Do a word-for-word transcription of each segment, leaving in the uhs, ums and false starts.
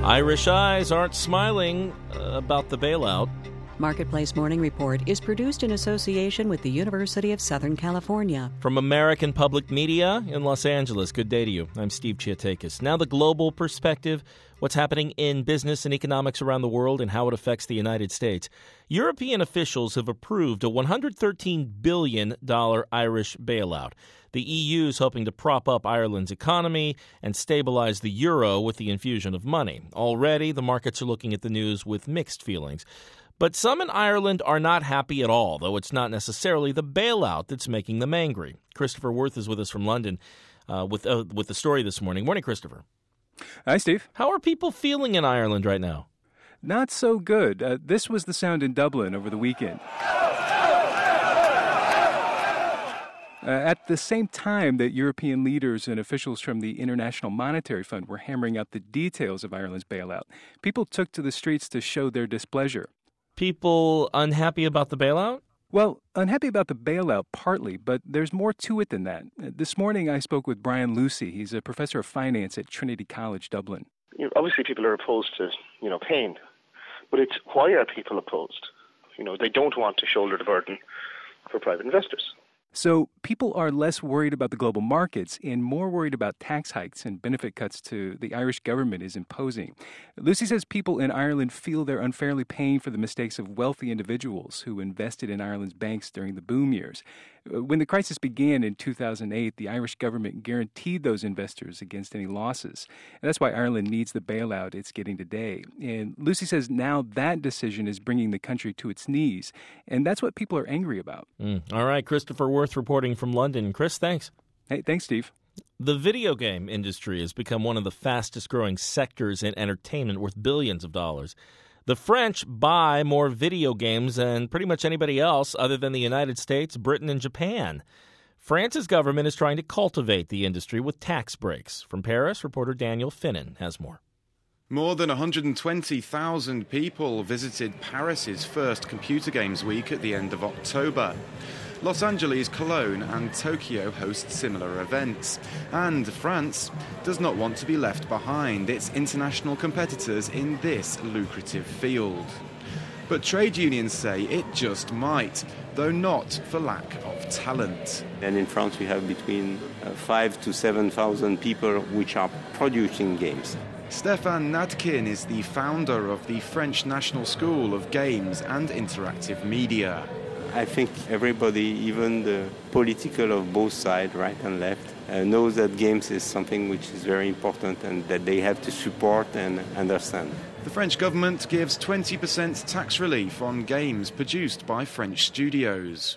Irish eyes aren't smiling uh, about the bailout. Marketplace Morning Report is produced in association with the University of Southern California. From American Public Media in Los Angeles, good day to you. I'm Steve Chiatakis. Now the global perspective, what's happening in business and economics around the world and how it affects the United States. European officials have approved a one hundred thirteen billion dollars Irish bailout. The E U is hoping to prop up Ireland's economy and stabilize the euro with the infusion of money. Already, the markets are looking at the news with mixed feelings. But some in Ireland are not happy at all, though it's not necessarily the bailout that's making them angry. Christopher Worth is with us from London uh, with uh, with the story this morning. Morning, Christopher. Hi, Steve. How are people feeling in Ireland right now? Not so good. Uh, this was the sound in Dublin over the weekend. Uh, at the same time that European leaders and officials from the International Monetary Fund were hammering out the details of Ireland's bailout, people took to the streets to show their displeasure. People unhappy about the bailout? Well, unhappy about the bailout partly, but there's more to it than that. Uh, this morning I spoke with Brian Lucy. He's a professor of finance at Trinity College, Dublin. You know, obviously people are opposed to, you know, pain, but it's why are people opposed? You know, they don't want to shoulder the burden for private investors. So people are less worried about the global markets and more worried about tax hikes and benefit cuts to the Irish government is imposing. Lucy says people in Ireland feel they're unfairly paying for the mistakes of wealthy individuals who invested in Ireland's banks during the boom years. When the crisis began in two thousand eight, the Irish government guaranteed those investors against any losses. And that's why Ireland needs the bailout it's getting today. And Lucy says now that decision is bringing the country to its knees. And that's what people are angry about. Mm. All right, Christopher Worth reporting from London. Chris, thanks. Hey, thanks, Steve. The video game industry has become one of the fastest-growing sectors in entertainment, worth billions of dollars. The French buy more video games than pretty much anybody else other than the United States, Britain, and Japan. France's government is trying to cultivate the industry with tax breaks. From Paris, reporter Daniel Finnan has more. More than one hundred twenty thousand people visited Paris's first Computer Games Week at the end of October. Los Angeles, Cologne and Tokyo host similar events. And France does not want to be left behind its international competitors in this lucrative field. But trade unions say it just might, though not for lack of talent. And in France we have between uh, five to seven thousand people which are producing games. Stéphane Nadkin is the founder of the French National School of Games and Interactive Media. I think everybody, even the political of both sides, right and left, uh, knows that games is something which is very important and that they have to support and understand. The French government gives twenty percent tax relief on games produced by French studios.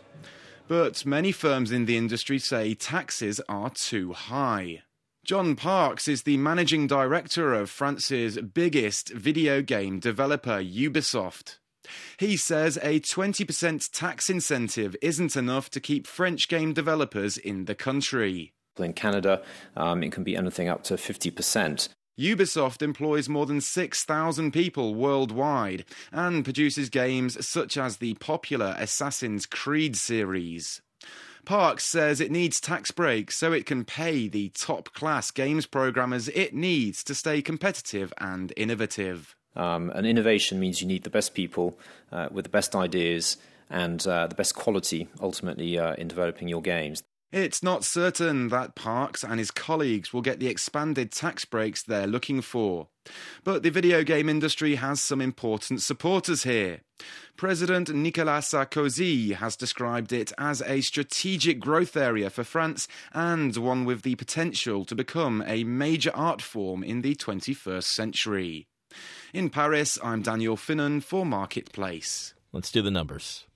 But many firms in the industry say taxes are too high. John Parks is the managing director of France's biggest video game developer, Ubisoft. He says a twenty percent tax incentive isn't enough to keep French game developers in the country. In Canada, um, it can be anything up to fifty percent. Ubisoft employs more than six thousand people worldwide and produces games such as the popular Assassin's Creed series. Parks says it needs tax breaks so it can pay the top-class games programmers it needs to stay competitive and innovative. Um, and innovation means you need the best people uh, with the best ideas and uh, the best quality, ultimately, uh, in developing your games. It's not certain that Parks and his colleagues will get the expanded tax breaks they're looking for. But the video game industry has some important supporters here. President Nicolas Sarkozy has described it as a strategic growth area for France and one with the potential to become a major art form in the twenty-first century. In Paris, I'm Daniel Finnan for Marketplace. Let's do the numbers.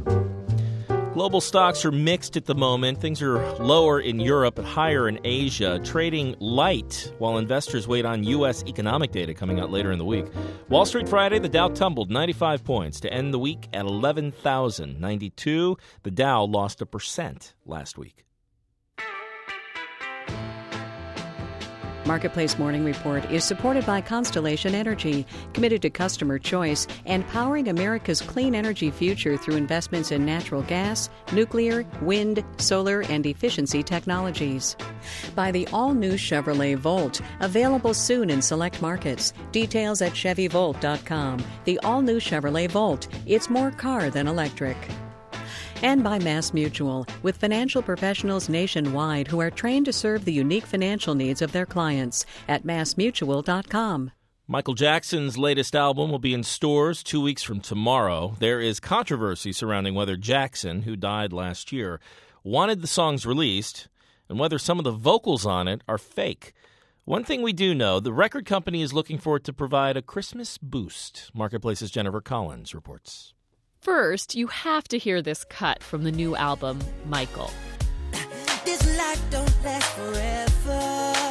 Global stocks are mixed at the moment. Things are lower in Europe and higher in Asia, trading light while investors wait on U S economic data coming out later in the week. Wall Street Friday, the Dow tumbled ninety-five points to end the week at eleven thousand ninety-two. The Dow lost a percent last week. Marketplace Morning Report is supported by Constellation Energy, committed to customer choice and powering America's clean energy future through investments in natural gas, nuclear, wind, solar, and efficiency technologies. By the all-new Chevrolet Volt, available soon in select markets. Details at Chevy Volt dot com. The all-new Chevrolet Volt. It's more car than electric. And by MassMutual, with financial professionals nationwide who are trained to serve the unique financial needs of their clients at Mass Mutual dot com. Michael Jackson's latest album will be in stores two weeks from tomorrow. There is controversy surrounding whether Jackson, who died last year, wanted the songs released and whether some of the vocals on it are fake. One thing we do know, the record company is looking for it to provide a Christmas boost. Marketplace's Jennifer Collins reports. First, you have to hear this cut from the new album, Michael. This life don't last forever.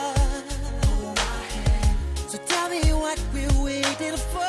So tell me what we're waiting for.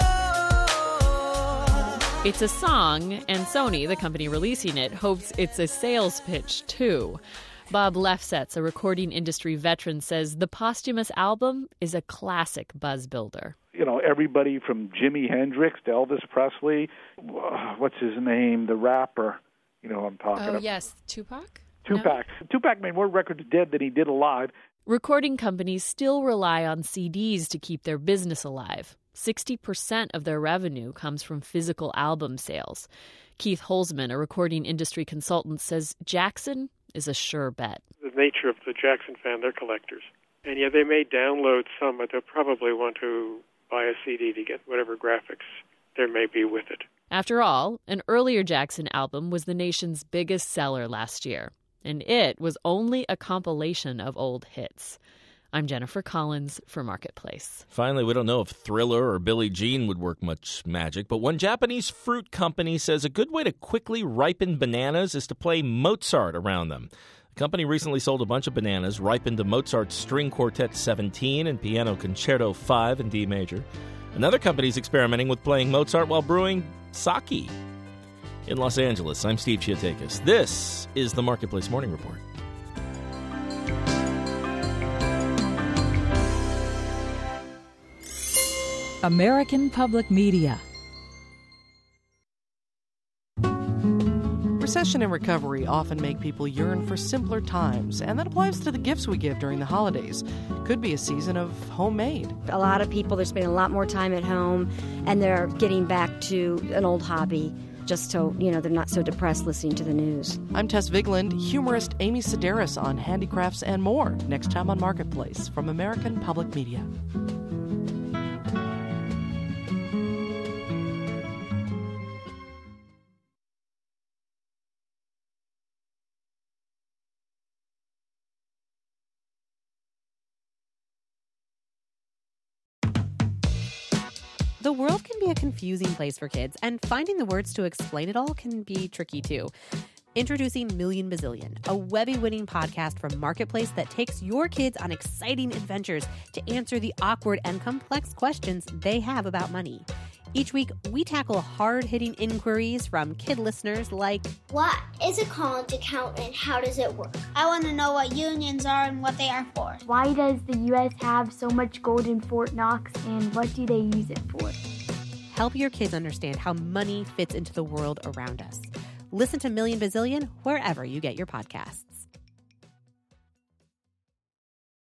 It's a song, and Sony, the company releasing it, hopes it's a sales pitch, too. Bob Lefsetz, a recording industry veteran, says the posthumous album is a classic buzz builder. You know, everybody from Jimi Hendrix to Elvis Presley, what's his name, the rapper, you know I'm talking oh, about. Oh, yes, Tupac? Tupac. No? Tupac made more records dead than he did alive. Recording companies still rely on C Ds to keep their business alive. sixty percent of their revenue comes from physical album sales. Keith Holzman, a recording industry consultant, says Jackson is a sure bet. The nature of the Jackson fan, they're collectors. And yeah, they may download some, but they'll probably want to buy a C D to get whatever graphics there may be with it. After all, an earlier Jackson album was the nation's biggest seller last year, and it was only a compilation of old hits. I'm Jennifer Collins for Marketplace. Finally, we don't know if Thriller or Billie Jean would work much magic, but one Japanese fruit company says a good way to quickly ripen bananas is to play Mozart around them. The company recently sold a bunch of bananas ripened to Mozart's String Quartet seventeen and Piano Concerto five in D major. Another company's experimenting with playing Mozart while brewing sake. In Los Angeles, I'm Steve Chiatakis. This is the Marketplace Morning Report. American Public Media. Recession and recovery often make people yearn for simpler times, and that applies to the gifts we give during the holidays. Could be a season of homemade. A lot of people, they're spending a lot more time at home, and they're getting back to an old hobby, just so, you know, they're not so depressed listening to the news. I'm Tess Vigland, humorist Amy Sedaris on handicrafts and more, next time on Marketplace from American Public Media. The world can be a confusing place for kids, and finding the words to explain it all can be tricky too. Introducing Million Bazillion, a Webby-winning podcast from Marketplace that takes your kids on exciting adventures to answer the awkward and complex questions they have about money. Each week, we tackle hard-hitting inquiries from kid listeners like, what is a college account and how does it work? I want to know what unions are and what they are for. Why does the U S have so much gold in Fort Knox and what do they use it for? Help your kids understand how money fits into the world around us. Listen to Million Bazillion wherever you get your podcasts.